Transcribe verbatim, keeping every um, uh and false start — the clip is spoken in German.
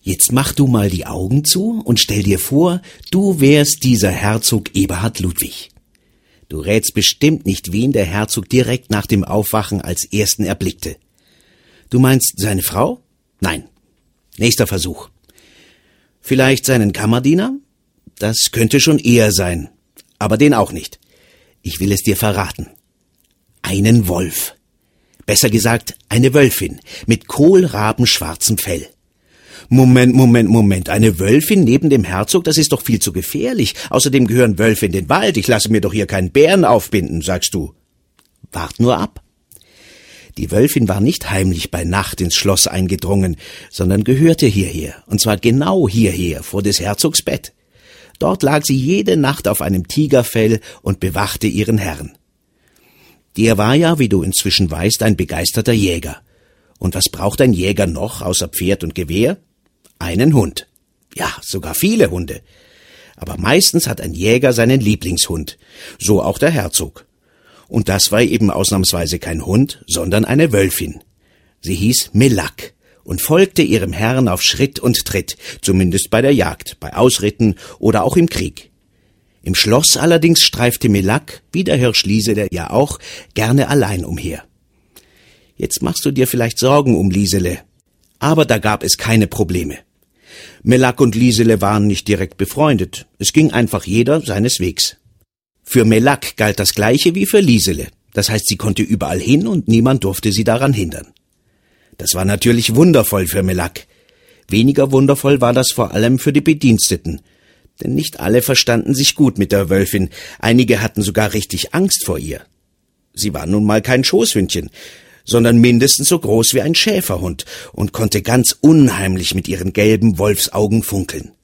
Jetzt mach du mal die Augen zu und stell dir vor, du wärst dieser Herzog Eberhard Ludwig. Du rätst bestimmt nicht, wen der Herzog direkt nach dem Aufwachen als ersten erblickte. Du meinst seine Frau? Nein. Nächster Versuch. Vielleicht seinen Kammerdiener? Das könnte schon eher sein, aber den auch nicht. Ich will es dir verraten. Einen Wolf. Besser gesagt, eine Wölfin mit kohlrabenschwarzem Fell. Moment, Moment, Moment. Eine Wölfin neben dem Herzog, das ist doch viel zu gefährlich. Außerdem gehören Wölfe in den Wald. Ich lasse mir doch hier keinen Bären aufbinden, sagst du. Wart nur ab. Die Wölfin war nicht heimlich bei Nacht ins Schloss eingedrungen, sondern gehörte hierher, und zwar genau hierher, vor des Herzogs Bett. Dort lag sie jede Nacht auf einem Tigerfell und bewachte ihren Herrn. Der war ja, wie du inzwischen weißt, ein begeisterter Jäger. Und was braucht ein Jäger noch außer Pferd und Gewehr? Einen Hund. Ja, sogar viele Hunde. Aber meistens hat ein Jäger seinen Lieblingshund. So auch der Herzog. Und das war eben ausnahmsweise kein Hund, sondern eine Wölfin. Sie hieß Melak und folgte ihrem Herrn auf Schritt und Tritt, zumindest bei der Jagd, bei Ausritten oder auch im Krieg. Im Schloss allerdings streifte Melak, wie der Hirsch Liesele ja auch, gerne allein umher. Jetzt machst du dir vielleicht Sorgen um Liesele. Aber da gab es keine Probleme. Melak und Liesele waren nicht direkt befreundet. Es ging einfach jeder seines Wegs. Für Melak galt das Gleiche wie für Liesele. Das heißt, sie konnte überall hin und niemand durfte sie daran hindern. Das war natürlich wundervoll für Melak. Weniger wundervoll war das vor allem für die Bediensteten. Denn nicht alle verstanden sich gut mit der Wölfin. Einige hatten sogar richtig Angst vor ihr. Sie war nun mal kein Schoßhündchen, sondern mindestens so groß wie ein Schäferhund und konnte ganz unheimlich mit ihren gelben Wolfsaugen funkeln.